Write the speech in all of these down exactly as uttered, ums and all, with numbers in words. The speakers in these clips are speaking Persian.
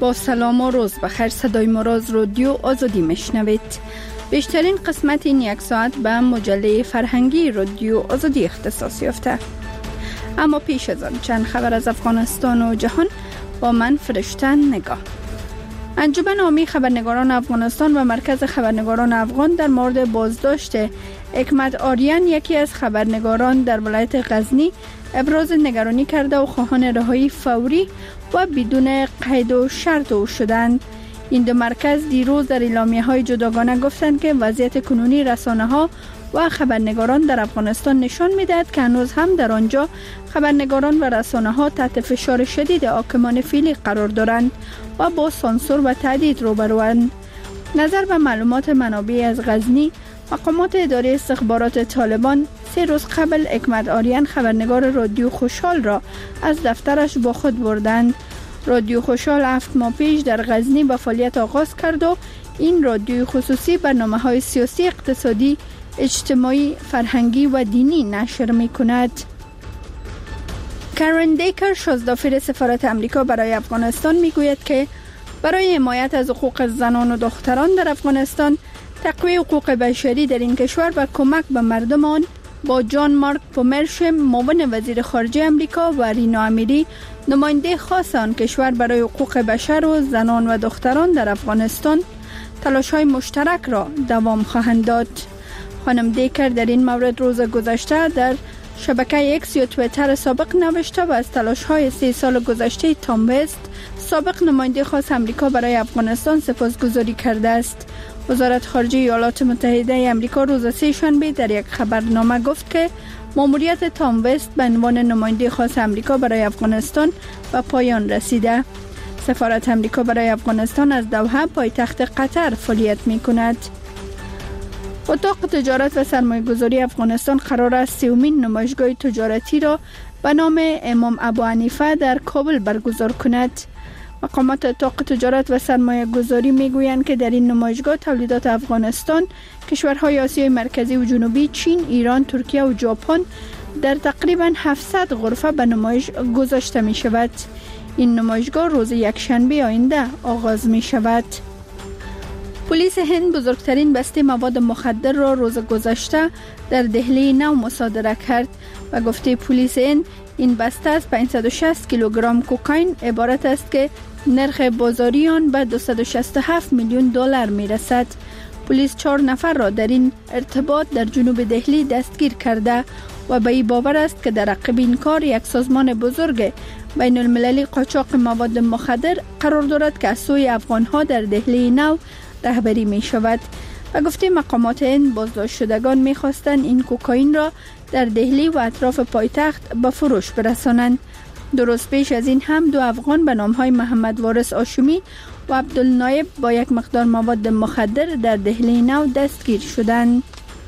با سلام و روز بخیر. صدای مراز رادیو آزادی میشنوید. بیشترین قسمت این یک ساعت به مجله فرهنگی رادیو آزادی اختصاص یافته. اما پیش از آن چند خبر از افغانستان و جهان با من فرشتن نگاه. انجمن عامی خبرنگاران افغانستان و مرکز خبرنگاران افغان در مورد بازداشت حکمت آریان، یکی از خبرنگاران در ولایت غزنی، ابراز نگرانی کرده و خواهان رهایی فوری و بدون قید و شرط او شدند. این دو مرکز دیروز در اعلامیه‌های جداگانه گفتند که وضعیت کنونی رسانه‌ها و خبرنگاران در افغانستان نشان می‌دهد که هنوز هم در آنجا خبرنگاران و رسانه‌ها تحت فشار شدید حاکمان فعلی قرار دارند و با سانسور و تهدید روبروند. نظر به معلومات منابع از غزنی، مقامات اداره استخبارات طالبان سه روز قبل حکمت آریان، خبرنگار رادیو خوشحال را از دفترش با خود بردند. رادیو خوشحال هفت ماه پیش در غزنی به فعالیت آغاز کرد و این رادیوی خصوصی برنامه‌های سیاسی، اقتصادی، اجتماعی، فرهنگی و دینی نشر می‌کند. کارن دیکر، شازدافیر سفارت امریکا برای افغانستان، میگوید که برای حمایت از حقوق زنان و دختران در افغانستان، تقویت حقوق بشری در این کشور و کمک به مردم آن، با جان مارک پومرشم، معاون وزیر خارجه امریکا، و رینا امیری، نماینده خاص آن کشور برای حقوق بشر و زنان و دختران در افغانستان، تلاش‌های مشترک را دوام خواهند داد. خانم دیکر در این مورد روز گذشته در شبکه اکس یا توییتر سابق نوشته و از تلاش‌های سه سال گذشته تام وست، سابق نماینده خاص امریکا برای افغانستان، سپاسگزاری کرده است. وزارت خارجه ایالات متحده امریکا روز سه شنبه در یک خبرنامه گفت که ماموریت تام وست به عنوان نماینده خاص امریکا برای افغانستان به پایان رسیده. سفارت امریکا برای افغانستان از دوحه، پایتخت قطر، فعالیت می‌کند. اتاق تجارت و سرمایه‌گذاری افغانستان قرار است سومین نمایشگاه تجارتی را به نام امام ابو حنیفه در کابل برگزار کند. مقامات اتاق تجارت و سرمایه‌گذاری میگویند که در این نمایشگاه تولیدات افغانستان، کشورهای آسیای مرکزی و جنوبی، چین، ایران، ترکیه و ژاپن در تقریباً هفتصد غرفه به نمایش گذاشته می شود. این نمایشگاه روز یکشنبه آینده آغاز می شود. پلیس هند بزرگترین بسته مواد مخدر را روز گذشته در دهلی نو مصادره کرد. و گفته پلیس هند، این بسته از پانصد و شصت کیلوگرم کوکائین عبارت است که نرخ بازاری آن به دویست و شصت و هفت میلیون دلار می رسد. پلیس چهار نفر را در این ارتباط در جنوب دهلی دستگیر کرده و به این باور است که در عقب این کار یک سازمان بزرگ بین المللی قاچاق مواد مخدر قرار دارد که از سوی افغانها در دهلی نو رهبری می شود. و گفته مقامات این بازداشت شدگان می خواستند این کوکائین را در دهلی و اطراف پایتخت به فروش برسانند. درست پیش از این هم دو افغان به نامهای محمد وارث آشومی و عبدالنایب با یک مقدار مواد مخدر در دهلی نو دستگیر شدند.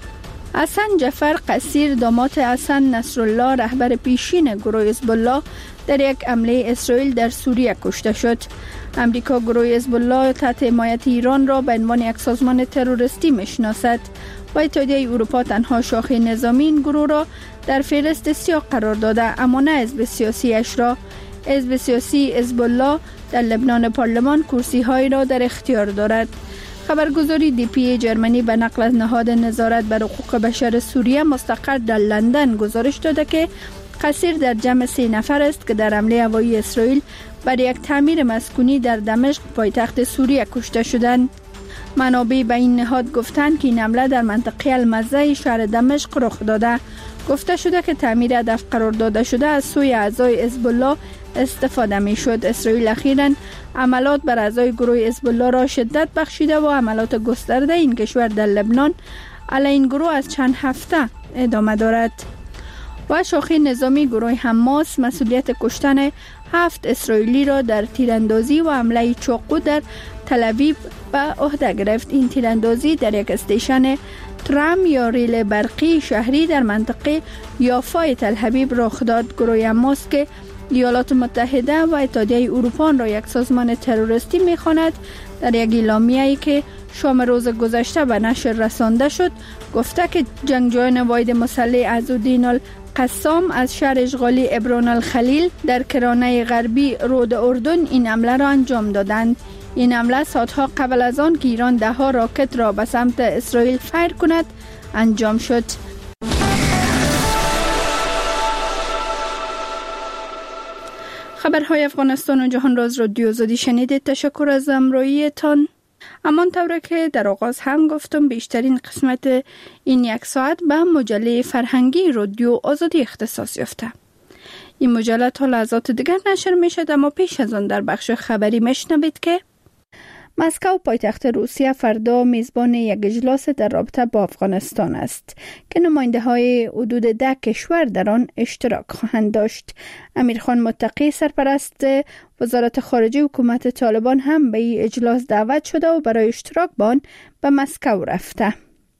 حسن جعفر قصیر، داماد حسن نصرالله، رهبر پیشین گروه حزب الله، در یک حمله اسرائیل در سوریه کشته شد. امریکا گروه حزب الله تحت حمایت ایران را به عنوان یک سازمان تروریستی میشناسد و اتحادیه اروپا تنها شاخه نظامی این گروه را در فهرست سیاه قرار داده، اما نه حزب سیاسی اش را. حزب سیاسی حزب الله در لبنان پارلمان کرسی های را در اختیار دارد. خبرگزاری دی پی ای جرمنی به نقل از نهاد نظارت بر حقوق بشر سوریه مستقر در لندن گزارش داده که قصیر در جمع سه نفر است که در حمله هوایی اسرائیل بر یک تعمیر مسکونی در دمشق، پایتخت سوریه، کشته شدند. منابع به این نهاد گفتند که این حمله در منطقه المزه شهر دمشق رخ داده. گفته شده که تعمیر هدف قرار داده شده از سوی اعضای حزب الله استفاده می شد. اسرائیل اخیراً عملات بر اعضای گروه حزب الله را شدت بخشیده و عملات گسترده این کشور در لبنان علیه این گروه از چند هفته ادامه دارد. و شاخه نظامی گروه حماس مسئولیت کشتن هفت اسرائیلی را در تیراندازی و حمله چاقو در تل‌آویو به عهده گرفت. این تیراندازی در یک استیشن ترام یا ریل برقی شهری در منطقه یافای تل‌آویو رخ داد. گروه حماس که ایالات متحده و اتحادیه اروپا را یک سازمان تروریستی می‌خواند، در یک اعلامیه‌ای که شام روز گذشته به نشر رسانده شد گفته که جنگجویان واحد مسلح عزالدین قسام از شهر اشغالی عبران الخلیل در کرانه غربی رود اردن این حمله را انجام دادند. این حمله ساعتها قبل از آن که ایران ده ها راکت را به سمت اسرائیل فیر کند انجام شد. خبرهای افغانستان و جهان راز رادیو آزادی شنیدید. تشکر از همراهیتان. همان طوری که در آغاز هم گفتم بیشترین قسمت این یک ساعت به مجله فرهنگی رادیو آزادی اختصاص یافته. این مجله تا لحظات دیگر نشر می شد، اما پیش از آن در بخش خبری میشنوید که مسکو پایتخت روسیه فردا میزبان یک اجلاس در رابطه با افغانستان است که نماینده های حدود ده کشور در آن اشتراک خواهند داشت. امیرخان متقی سرپرست وزارت خارجه حکومت طالبان هم به این اجلاس دعوت شده و برای اشتراک با آن به مسکو رفته.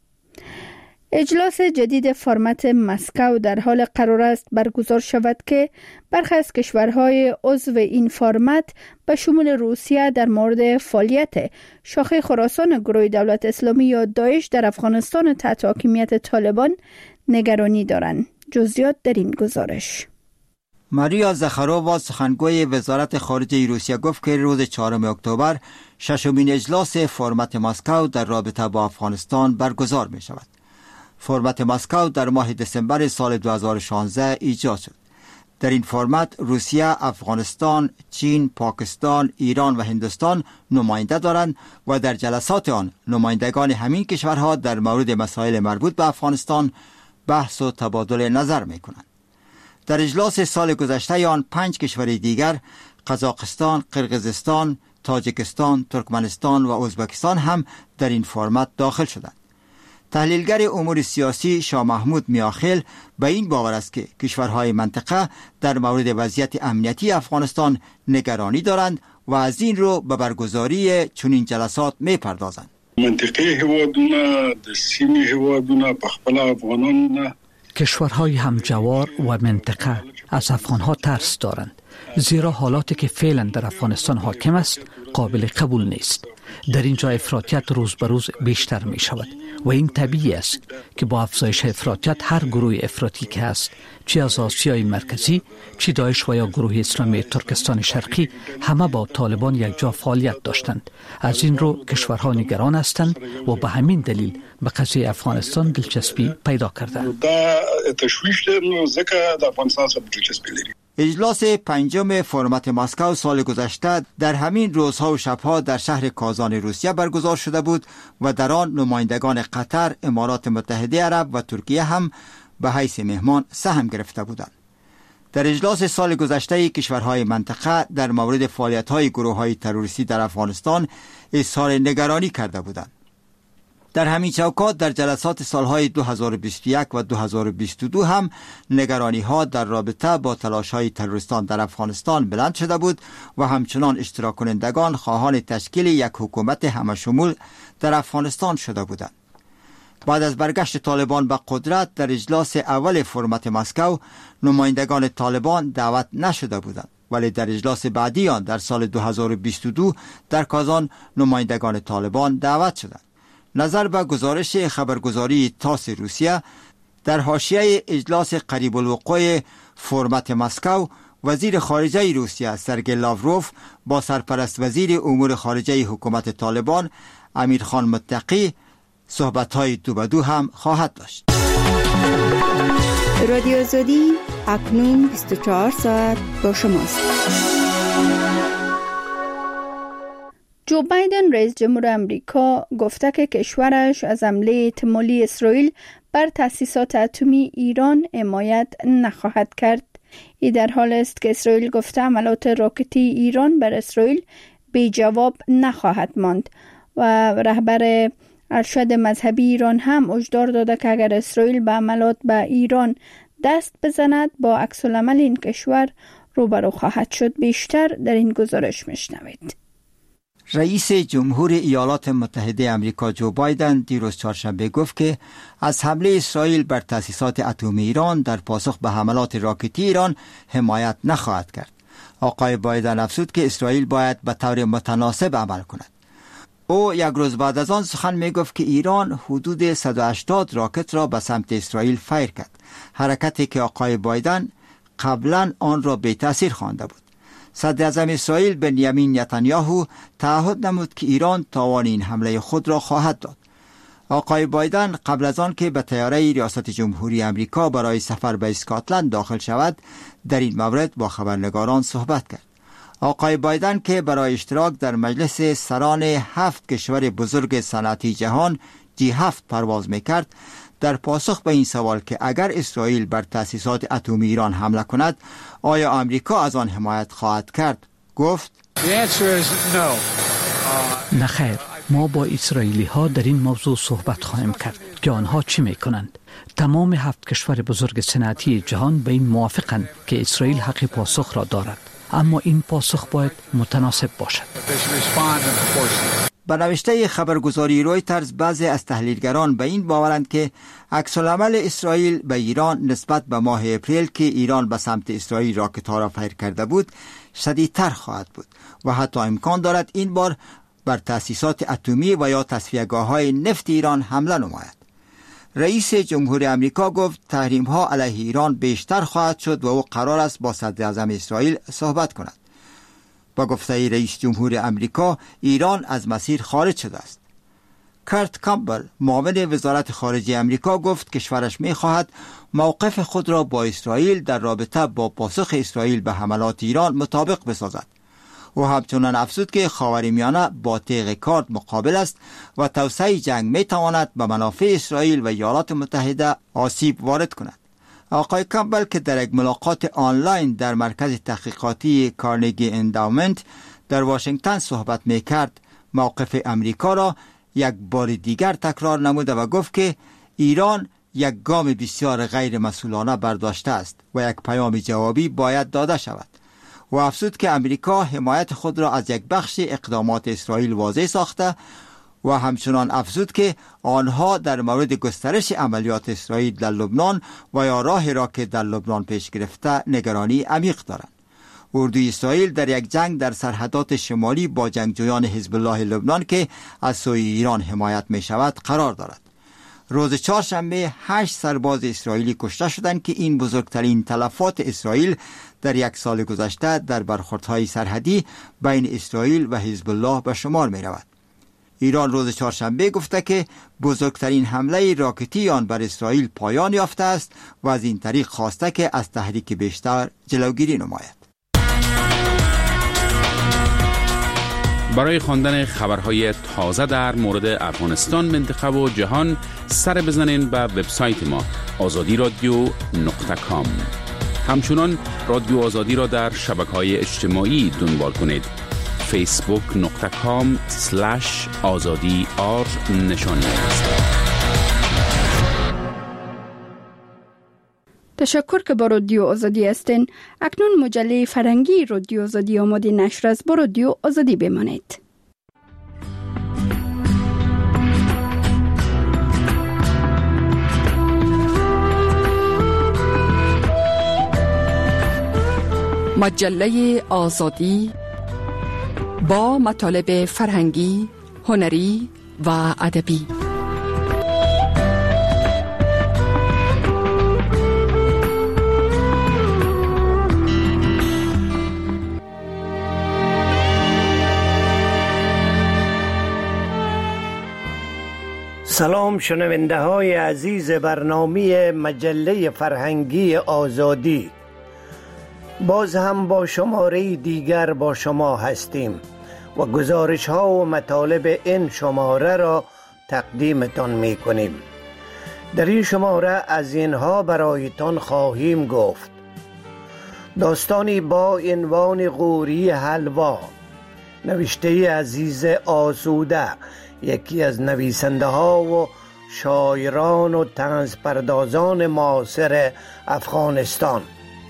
اجلاس جدید فرمت مسکو در حال قرار است برگزار شود که برخی از کشورهای عضو این فرمت به شمول روسیه در مورد فعالیت شاخه خراسان گروه دولت اسلامی یا داعش در افغانستان تحت حاکمیت طالبان نگرانی دارند. جزئیات در این گزارش. ماریا زخارووا سخنگوی وزارت خارجه روسیه گفت که روز چهارم اکتبر ششمین اجلاس فرمت مسکو در رابطه با افغانستان برگزار می شود. فرمت مسکو در ماه دسامبر سال دو هزار و شانزده ایجاد شد. در این فرمت روسیه، افغانستان، چین، پاکستان، ایران و هندوستان نماینده دارند و در جلسات آن نمایندگان همین کشورها در مورد مسائل مربوط به افغانستان بحث و تبادل نظر می کنند. در اجلاس سال گذشته آن پنج کشور دیگر قزاقستان، قرقیزستان، تاجیکستان، ترکمنستان و ازبکستان هم در این فرمت داخل شدند. تحلیلگر امور سیاسی شاه محمود میاخیل به این باور است که کشورهای منطقه در مورد وضعیت امنیتی افغانستان نگرانی دارند و از این رو به برگزاری چنین جلسات میپردازند. منطقه هوادونه د سیمه هوادونه په خپل افغانان کشورهای همجوار و منطقه از افغانها ترس دارند، زیرا حالاتی که فعلا در افغانستان حاکم است قابل قبول نیست. در اینجا افراطیت روز به روز بیشتر می شود و این طبیعی است که با افزایش افراطیت هر گروه افراطی که است، چه از آسیای مرکزی، چه داعش و یا گروه اسلامی ترکستان شرقی، همه با طالبان یک جا فعالیت داشتند. از این رو کشورها نگران هستند و به همین دلیل به قضیه افغانستان دلچسپی پیدا کردند. اجلاس پنجم فرمت مسکو سال گذشته در همین روزها و شبها در شهر کازان روسیه برگزار شده بود و در آن نمایندگان قطر، امارات متحده عرب و ترکیه هم به حیث مهمان سهم گرفته بودند. در اجلاس سال گذشته کشورهای منطقه در مورد فعالیت‌های گروه‌های تروریستی در افغانستان اظهار نگرانی کرده بودند. در همین چوکات در جلسات سالهای دو هزار و بیست و یک و دو هزار و بیست و دو هم نگرانی ها در رابطه با تلاش های تروریستان در افغانستان بلند شده بود و همچنان اشتراک کنندگان خواهان تشکیل یک حکومت همشمول در افغانستان شده بودند. بعد از برگشت طالبان به قدرت در اجلاس اول فرمت مسکو نمایندگان طالبان دعوت نشده بودند، ولی در اجلاس بعدی آن در سال دو هزار و بیست و دو در کازان نمایندگان طالبان دعوت شدند. نظر به گزارش خبرگزاری تاس روسیه، در حاشیه اجلاس قریب الوقوع فرمت مسکو وزیر خارجه روسیه سرگئی لاوروف با سرپرست وزیر امور خارجه حکومت طالبان امیرخان متقی صحبت‌های دو به دو هم خواهد داشت. رادیو آزادی اکنون بیست و چهار ساعت با شماست. جو بایدن رئیس جمهور امریکا گفته که کشورش از حمله احتمالی اسرائیل بر تأسیسات اتمی ایران حمایت نخواهد کرد. این در حال است که اسرائیل گفته حملات راکتی ایران بر اسرائیل بی جواب نخواهد ماند و رهبر ارشد مذهبی ایران هم هشدار داده که اگر اسرائیل به حملات به ایران دست بزند با عکس العمل این کشور روبرو خواهد شد. بیشتر در این گزارش میشنوید. رئیس جمهور ایالات متحده آمریکا جو بایدن دیروز چهارشنبه گفت که از حمله اسرائیل بر تأسیسات اتمی ایران در پاسخ به حملات راکتی ایران حمایت نخواهد کرد. آقای بایدن افزود که اسرائیل باید به طور متناسب عمل کند. او یک روز بعد از آن سخن می گفت که ایران حدود صد و هشتاد راکت را به سمت اسرائیل فیر کرد، حرکتی که آقای بایدن قبلا آن را بی تأثیر خوانده بود. صدر اعظم اسرائیل بنیامین نتانیاهو تعهد نمود که ایران تاوان این حمله خود را خواهد داد. آقای بایدن قبل از آن که به طیاره ریاست جمهوری امریکا برای سفر به اسکاتلند داخل شود، در این مورد با خبرنگاران صحبت کرد. آقای بایدن که برای اشتراک در مجلس سران هفت کشور بزرگ صنعتی جهان جی هفت پرواز میکرد، در پاسخ به این سوال که اگر اسرائیل بر تأسیسات اتمی ایران حمله کند آیا آمریکا از آن حمایت خواهد کرد، گفت نه خیر، ما با اسرائیلی ها در این موضوع صحبت خواهیم کرد که آنها چی میکنند. تمام هفت کشور بزرگ صنعتی جهان به این موافقند که اسرائیل حق پاسخ را دارد، اما این پاسخ باید متناسب باشد. به نوشته خبرگزاری رویترز بعضی از تحلیلگران به این باورند که عکس‌العمل اسرائیل به ایران نسبت به ماه اپریل که ایران به سمت اسرائیل راکت‌ها را فیر کرده بود شدیدتر خواهد بود و حتی امکان دارد این بار بر تأسیسات اتمی و یا تصفیه‌گاه‌های نفت ایران حمله نماید. رئیس جمهوری امریکا گفت تحریم‌ها علیه ایران بیشتر خواهد شد و او قرار است با صدر اعظم اسرائیل صحبت کند. با گفته رئیس جمهور امریکا ایران از مسیر خارج شده است. کرت کامبل معاون وزارت خارجه امریکا گفت کشورش می‌خواهد موقف خود را با اسرائیل در رابطه با پاسخ اسرائیل به حملات ایران مطابق بسازد. او همچنان افزود که خاورمیانه با تیغ کارد مقابل است و توسعه جنگ می‌تواند به منافع اسرائیل و ایالات متحده آسیب وارد کند. آقای کامبل که در یک ملاقات آنلاین در مرکز تحقیقاتی کارنگی انداومنت در واشنگتن صحبت می‌کرد، موقف امریکا را یک بار دیگر تکرار نموده و گفت که ایران یک گام بسیار غیر مسئولانه برداشته است و یک پیام جوابی باید داده شود. و افزود که امریکا حمایت خود را از یک بخش اقدامات اسرائیل واضح ساخته و همچنان افزود که آنها در مورد گسترش عملیات اسرائیل در لبنان و یا راهی را که در لبنان پیش گرفته نگرانی عمیق دارند. اردوی اسرائیل در یک جنگ در سرحدات شمالی با جنگجویان حزب الله لبنان که از سوی ایران حمایت می شود قرار دارد. روز چهارشنبه هشت سرباز اسرائیلی کشته شدند که این بزرگترین تلفات اسرائیل در یک سال گذشته در برخوردهای سرحدی بین اسرائیل و حزب الله به شمار می رود. ایران روز چهارشنبه گفته که بزرگترین حمله راکتی آن بر اسرائیل پایان یافته است و از این طریق خواسته که از تحریک بیشتر جلوگیری نماید. برای خواندن خبرهای تازه در مورد افغانستان، منطقه و جهان سر بزنین به وبسایت ما آزادی رادیو نقطه کام. همچنان رادیو آزادی را در شبکه‌های اجتماعی دنبال کنید. فیسبوک نقطه کام سلش آزادی آر نشانی است. تشکر که با رادیو آزادی هستین. اکنون مجله فرهنگی رادیو آزادی آماده نشر است. با رادیو آزادی بمانید. مجله آزادی با مطالب فرهنگی، هنری و ادبی. سلام شنونده های عزیز برنامه مجله فرهنگی آزادی. باز هم با شماره دیگر با شما هستیم و گزارش ها و مطالب این شماره را تقدیمتان می کنیم. در این شماره از اینها برایتان خواهیم گفت: داستانی با عنوان غوری حلوا، نوشته عزیز آسوده، یکی از نویسنده ها و شاعران و طنز پردازان معاصر افغانستان.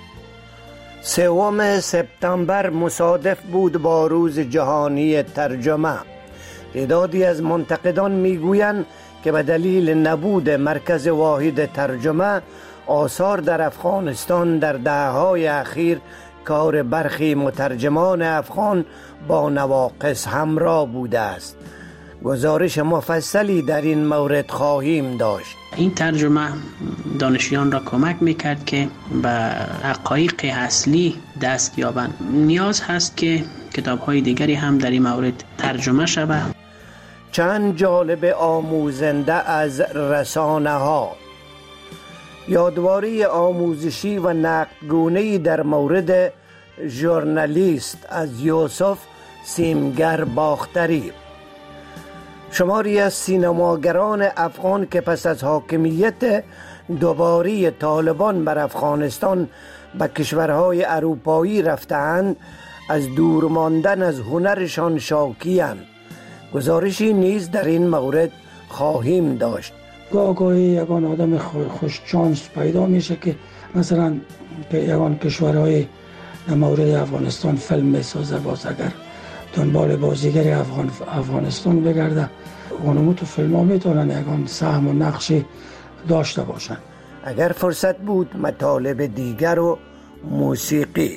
سوم سپتامبر مصادف بود با روز جهانی ترجمه. تعدادی از منتقدان میگویند که به دلیل نبود مرکز واحد ترجمه، آثار در افغانستان در دهه‌های اخیر کار برخی مترجمان افغان با نواقص همراه بوده است. گزارش مفصلی در این مورد خواهیم داشت. این ترجمه دانشیان را کمک میکرد که به حقایق اصلی دست یابند. نیاز هست که کتاب‌های دیگری هم در این مورد ترجمه شود. چند جالب آموزنده از رسانه ها. یادواری آموزشی و نقدگونه‌ای در مورد ژورنالیست از یوسف سیمگر باختری. شماری از سینماگران افغان که پس از حاکمیت دوباره طالبان بر افغانستان به کشورهای اروپایی رفتند از دور ماندن از هنرشان شاکی‌اند. گزارشی نیز در این مورد خواهیم داشت. گاه گاهی یگان آدم خوش چانس پیدا میشه که مثلا یگان کشورهای در مورد افغانستان فیلم میسازه، باز اگر دنبال بازیگر افغان افغانستان بگرده اونمو تو فیلم ها میتونن یگان سهم و نقشی داشته باشن. اگر فرصت بود مطالب دیگر و موسیقی.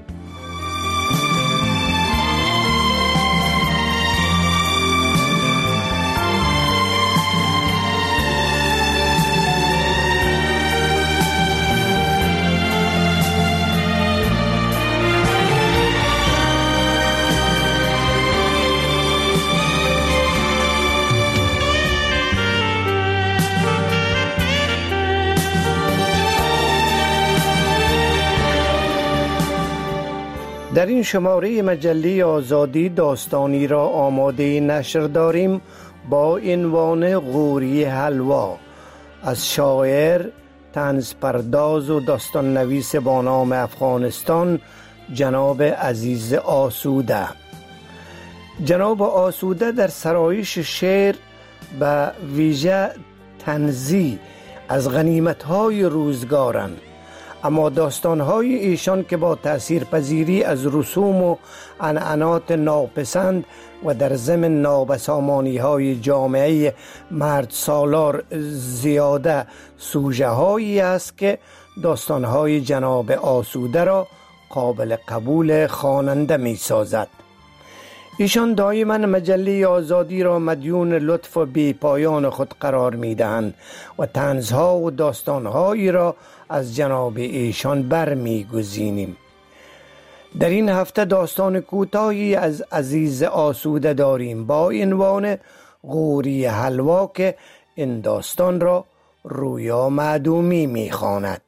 در این شماره مجله آزادی داستانی را آماده نشر داریم با عنوان غوری حلوا از شاعر، طنز پرداز و داستان نویس با نام افغانستان جناب عزیز آسوده. جناب آسوده در سرایش شعر به ویژه طنزی از غنیمت‌های روزگارند، اما داستان‌های ایشان که با تأثیرپذیری از رسوم و عنعنات ناپسند و در ضمن نابسامانی‌های جامعه مرد سالار زیاده سوژه‌هایی است که داستان‌های جناب آسوده را قابل قبول خواننده می‌سازد. ایشان دائما مجله آزادی را مدیون لطف و بی پایان خود قرار می‌دهند و طنزها و داستان‌هایی را از جناب ایشان برمی‌گزینیم. در این هفته داستان کوتاهی از عزیز آسوده داریم با عنوان غوری حلوا که این داستان را رویا معدومی می‌خواند.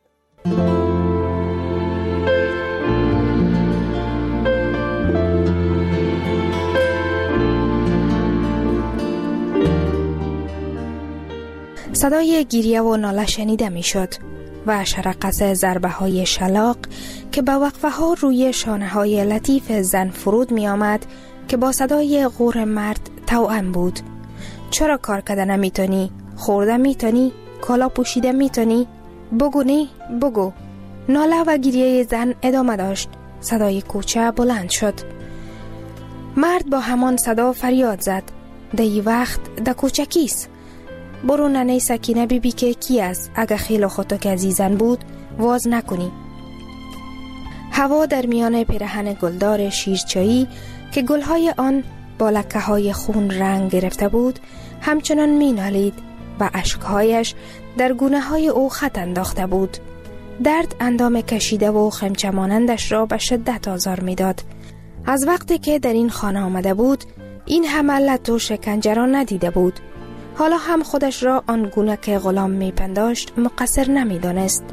صدای گریه و ناله شنیده می شد و شرقص ضربه های شلاق که به وقفه ها روی شانه های لطیف زن فرود می آمد که با صدای غور مرد توأم بود. چرا کار کرده نمی تونی؟ خورده می تونی؟ کالا پوشیده می تونی؟ بگو نی؟ بگو. ناله و گریه زن ادامه داشت. صدای کوچه بلند شد. مرد با همان صدا فریاد زد. دی وقت د کوچه کیست؟ برو ننه سکینه بی بی که کی است؟ اگه خیلی خودتو که عزیزن بود واز نکنی. هوا در میان پیرهن گلدار شیرچایی که گلهای آن با لکه های خون رنگ گرفته بود همچنان می نالید و اشکهایش در گونه های او خط انداخته بود. درد اندام کشیده و خمچه مانندش را به شدت آزار می داد. از وقتی که در این خانه آمده بود این همه لط و شکنجه را ندیده بود. حالا هم خودش را آنگونه که غلام می پنداشت مقصر نمی دانست.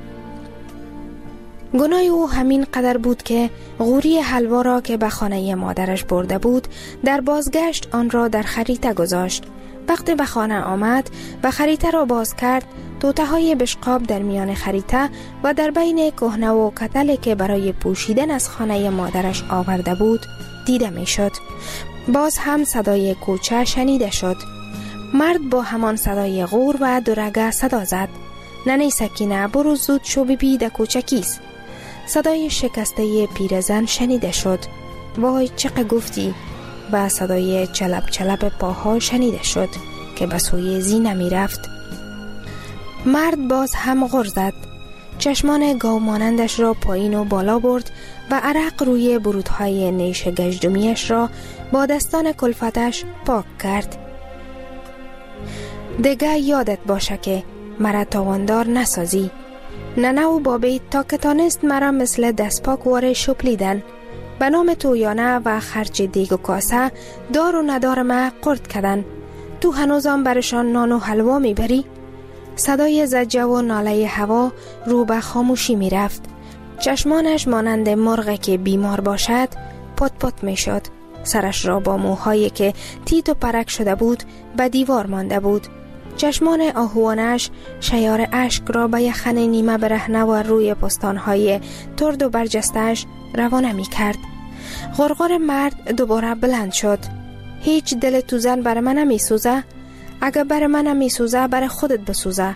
گناه او همین قدر بود که غوری حلوا را که به خانه مادرش برده بود در بازگشت آن را در خریطه گذاشت. وقتی به خانه آمد و خریطه را باز کرد توته های بشقاب در میان خریطه و در بین کهنه و کتلی که برای پوشیدن از خانه مادرش آورده بود دیده می شد. باز هم صدای کوچه شنیده شد. مرد با همان صدای غور و درگه صدا زد. ننه سکینه برو زود شو ببی د کوچه کیست؟ صدای شکسته پیرزن شنیده شد. وای چقه گفتی؟ و صدای چلب چلب پاها شنیده شد که به سوی زینه می رفت. مرد باز هم غر زد. چشمان گاومانندش را پایین و بالا برد و عرق روی برودهای نیش گژدمیش را با دستان کلفتش پاک کرد. دیگه یادت باشه که مرا تاواندار نسازی. ننه و بابی تا که تانست مرا مثل دستپاک واره شپلیدن. به نام تویانه و خرچ دیگ و کاسه دار و ندار ما قرد کردن. تو هنوزم برشان نان و حلوا میبری؟ صدای زجه و ناله هوا رو به خاموشی می رفت. چشمانش مانند مرغی که بیمار باشد پت پت می شد. سرش را با موهایی که تیت و پرک شده بود به دیوار مانده بود. چشمان آهوانش شیار اشک را به یخن نیمه برهنه و روی پستانهای ترد و برجستش روانه می کرد. غرغر مرد دوباره بلند شد. هیچ دل تو زن بر من نمی سوزه؟ اگه بر من نمی سوزه بر خودت بسوزه.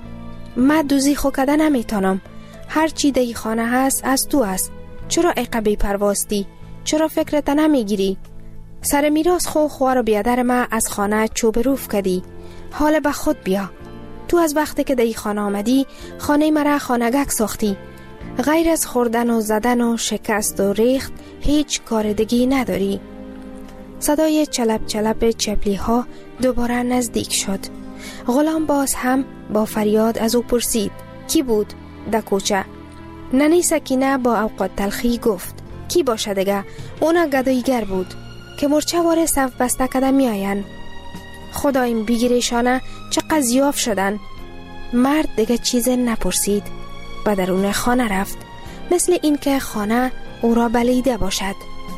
من دوزی خو کده نمی تانم. هر چی دی خانه هست از تو است. چرا عقبی پرواستی؟ چرا فکرت نمی گیری؟ سر میراث خو خوار و بیادر ما از خانه چوب روف کدی. حال به خود بیا. تو از وقتی که دی خانه آمدی خانه مرا خانگک ساختی. غیر از خوردن و زدن و شکست و ریخت هیچ کاردگی نداری. صدای چلپ چلپ چپلی ها دوباره نزدیک شد. غلام باز هم با فریاد از او پرسید کی بود در کوچه؟ ننی سکینه با اوقات تلخی گفت کی باشه دیگه؟ اونا گداییگر بود که مرچه واره صف بسته کده می آین. خدایم بگیرشانه چقدر زیاف شدن. مرد دیگه چیز نپرسید. به درون خانه رفت مثل این که خانه او را بلیده باشد.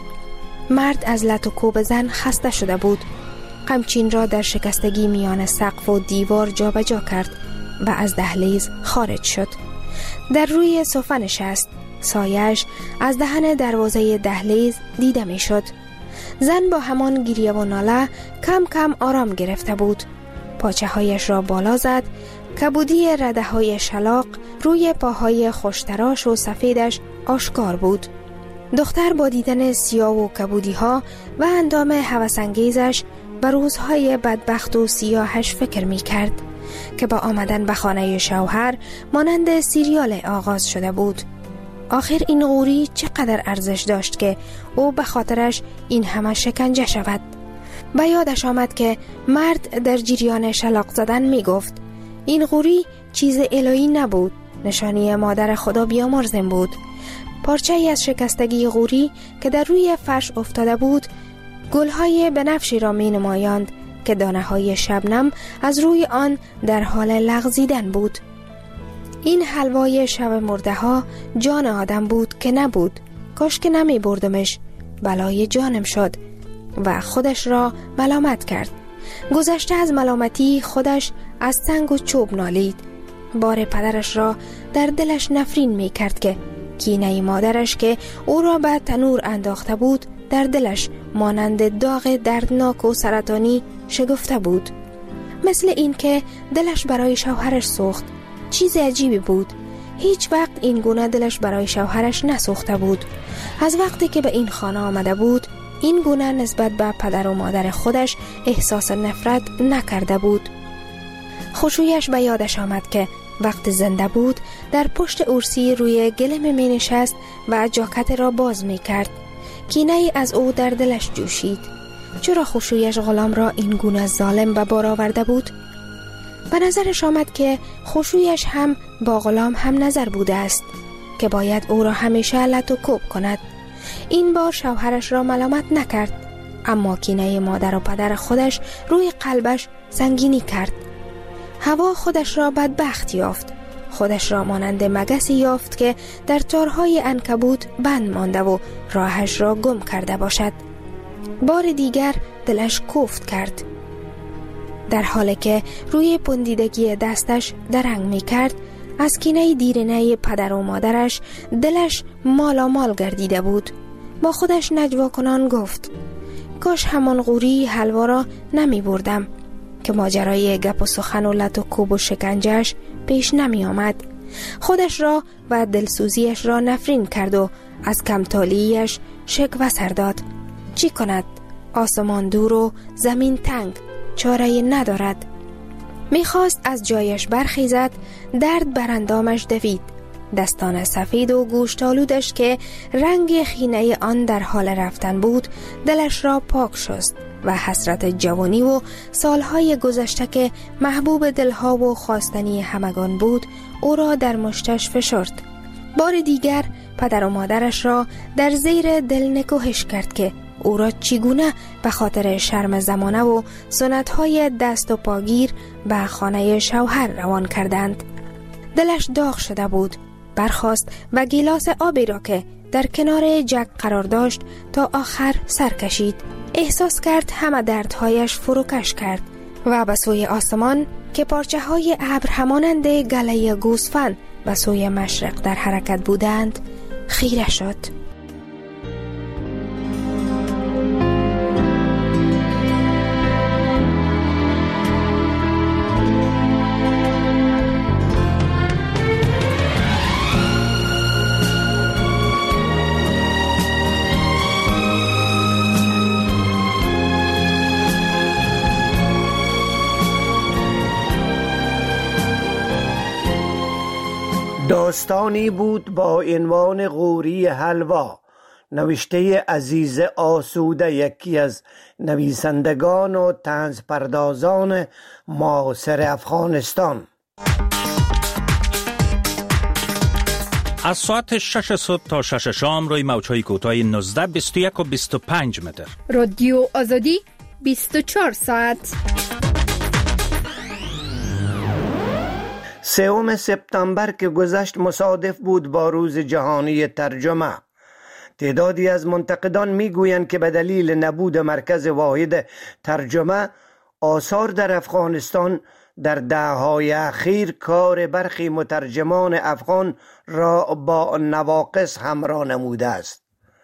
مرد از لط و کوب زن خسته شده بود. قمچین را در شکستگی میان سقف و دیوار جا به جا کرد و از دهلیز خارج شد. در روی صفه نشست. سایش از دهن دروازه دهلیز دیده می شد. زن با همان گریه و ناله کم کم آرام گرفته بود. پاچه هایش را بالا زد. کبودی رده های شلاق روی پاهای خوشتراش و سفیدش آشکار بود. دختر با دیدن سیاه و کبودی ها و اندام هوسانگیزش به روزهای بدبخت و سیاهش فکر می کرد که با آمدن به خانه شوهر مانند سیریال آغاز شده بود. آخر این غوری چقدر ارزش داشت که او به خاطرش این همه شکنجه شود. به یادش آمد که مرد در جریان شلاق زدن می گفت این غوری چیز الهی نبود، نشانی مادر خدا بیامرزم بود. پارچه ای از شکستگی غوری که در روی فرش افتاده بود گلهای بنفشی را می نمایاند که دانه های شبنم از روی آن در حال لغزیدن بود. این حلوای شب مرده ها جان آدم بود که نبود. کاش که نمی بردمش، بلای جانم شد و خودش را ملامت کرد. گذشته از ملامتی خودش از سنگ و چوب نالید. بار پدرش را در دلش نفرین می کرد که کینه مادرش که او را به تنور انداخته بود در دلش مانند داغ دردناک و سرطانی شگفته بود. مثل این که دلش برای شوهرش سوخت. چیز عجیبی بود. هیچ وقت این گونه دلش برای شوهرش نسوخته بود. از وقتی که به این خانه آمده بود این گونه نسبت به پدر و مادر خودش احساس نفرت نکرده بود. خوشویش به یادش آمد که وقت زنده بود در پشت ارسی روی گلم می نشست و جاکت را باز می کرد. کینه از او در دلش جوشید. چرا خوشویش غلام را این گونه ظالم به بار آورده بود؟ به نظرش آمد که خوشویش هم با غلام هم نظر بوده است که باید او را همیشه لط و کوب کند. این بار شوهرش را ملامت نکرد، اما کینه مادر و پدر خودش روی قلبش سنگینی کرد. هوا خودش را بدبخت یافت. خودش را مانند مگسی یافت که در تارهای عنکبوت بند مانده و راهش را گم کرده باشد. بار دیگر دلش کوفت کرد. در حالی که روی پندیدگی دستش درنگ می کرد، از کینه دیرینه پدر و مادرش دلش مالا مال گردیده بود. با خودش نجوا کنان گفت کاش همان غوری حلوا را نمی بردم که ماجرای گپ و سخن و لط و کوب و شکنجهش پیش نمی آمد. خودش را و دلسوزیش را نفرین کرد و از کمتالیش شکوه سر داد. چی کند؟ آسمان دور و زمین تنگ، چاره ندارد. میخواست از جایش برخیزد، درد بر اندامش دوید. دستان سفید و گوشتالودش که رنگ خینه آن در حال رفتن بود دلش را پاک شست. و حسرت جوانی و سالهای گذشته که محبوب دلها و خواستنی همگان بود او را در مشتش فشرد. بار دیگر پدر و مادرش را در زیر دل نکوهش کرد که او را چگونه به خاطر شرم زمانه و سنت‌های دست و پاگیر به خانه شوهر روان کردند. دلش داغ شده بود. برخاست و گیلاس آبی را که در کنار جک قرار داشت تا آخر سر کشید. احساس کرد همه دردهایش فروکش کرد و به سوی آسمان که پارچه های ابر همانند گله گوسفند به سوی مشرق در حرکت بودند خیره شد. داستانی بود با عنوان غوری حلوا، نوشته عزیز آسوده، یکی از نویسندگان و طنز پردازان معاصر افغانستان. از ساعت شش صبح تا شش شام روی موج‌های کوتاه نوزده، بیست و یک و بیست و پنج متر. رادیو آزادی بیست و چهار ساعت. سوم سپتامبر که گذشت مصادف بود با روز جهانی ترجمه. تعدادی از منتقدان میگویند که به دلیل نبود مرکز واحد ترجمه، آثار در افغانستان در دهه‌های اخیر کار برخی مترجمان افغان را با نواقص همراه نموده است.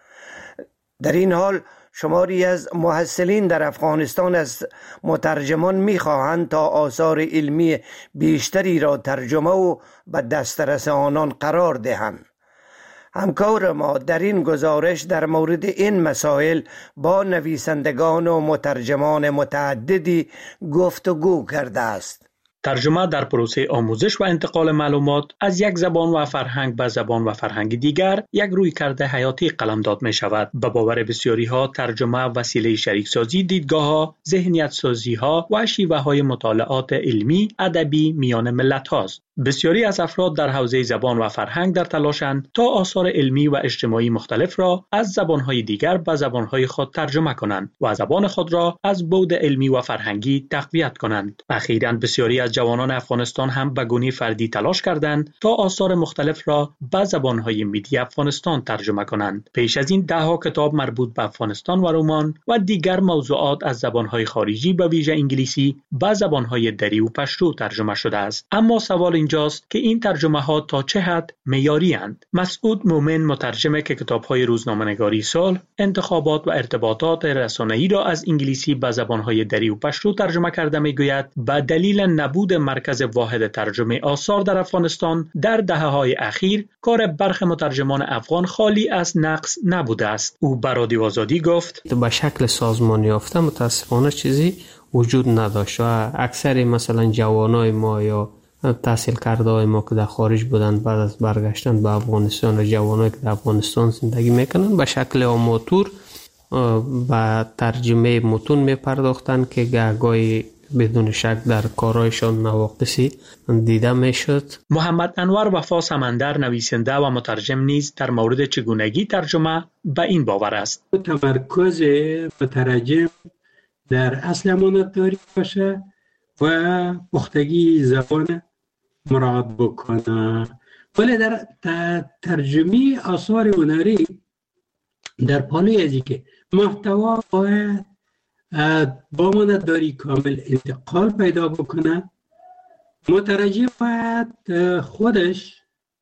در این حال شماری از محصلین در افغانستان از مترجمان می‌خواهند تا آثار علمی بیشتری را ترجمه و به دسترس آنان قرار دهند. همکار ما در این گزارش در مورد این مسائل با نویسندگان و مترجمان متعددی گفتگو کرده است. ترجمه در پروسه آموزش و انتقال معلومات از یک زبان و فرهنگ به زبان و فرهنگ دیگر یک رویکرد حیاتی قلمداد می شود. به باور بسیاری ها ترجمه وسیله شریک سازی دیدگاه ها، ذهنیت سازی ها و شیوه های مطالعات علمی ادبی میان ملت هاست. بسیاری از افراد در حوزه زبان و فرهنگ در تلاشند تا آثار علمی و اجتماعی مختلف را از زبانهای دیگر به زبانهای خود ترجمه کنند و زبان خود را از بعد علمی و فرهنگی تقویت کنند. اخیراً بسیاری از جوانان افغانستان هم به گونه فردی تلاش کردند تا آثار مختلف را به زبانهای میدی افغانستان ترجمه کنند. پیش از این ده ها کتاب مربوط به افغانستان و رمان و دیگر موضوعات از زبانهای خارجی به ویژه انگلیسی به زبانهای دری و پشتو ترجمه شده است. اما سوال اینجاست که این ترجمه ها تا چه حد معیاری اند؟ مسعود مومن، مترجم که کتاب‌های روزنامه‌نگاری صلح، انتخابات و ارتباطات رسانه‌ای را از انگلیسی به زبان‌های دری و پشتو ترجمه کرده، می‌گوید به دلیل نبود مرکز واحد ترجمه آثار در افغانستان در دهه‌های اخیر کار برخی مترجمان افغان خالی از نقص نبوده است. او به رادیو آزادی گفت: به شکل سازمانی یافته متاسفانه چیزی وجود نداشت و اکثر مثلا جوانای ما یا تحصیل کرده های ما که در خارج بودند بعد از برگشتن به افغانستان و جوانایی که در افغانستان زندگی میکنن به شکل آماتور به ترجمه متون میپرداختند که گهگاهی بدون شک در کارایشان نواقصی دیده میشد. محمد انور وفا سمندر، نویسنده و مترجم نیز در مورد چگونگی ترجمه به این باور است: تمرکز مترجم در اصل امانتداری باشه و پختگی زبان مراعات بکنه، ولی در ترجمه آثار هنری در پالوی ازی که محتوا باید با امانتداری کامل انتقال پیدا بکنه. مترجم باید خودش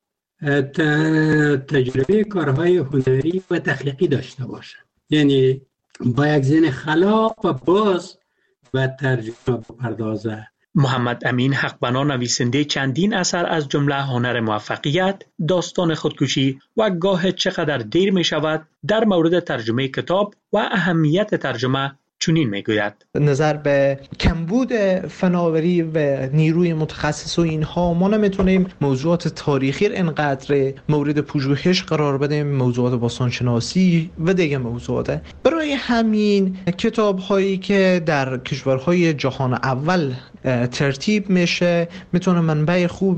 تجربه کارهای هنری و تخلیقی داشته باشه، یعنی با یک ذهن خلاق و باز و ترجمه بپردازه. محمد امین حقبنا، نویسنده چندین اثر از جمله هنر موفقیت، داستان خودکشی و گاه چقدر دیر می شود، در مورد ترجمه کتاب و اهمیت ترجمه چنین میگوید: نظر به کمبود فناوری و نیروی متخصص و اینها ما نمیتونیم موضوعات تاریخی اینقدر مورد پژوهش قرار بدیم، موضوعات باستانشناسی و دیگه موضوعات. برای همین کتاب هایی که در کشورهای جهان اول ترتیب میشه میتونه منبع خوب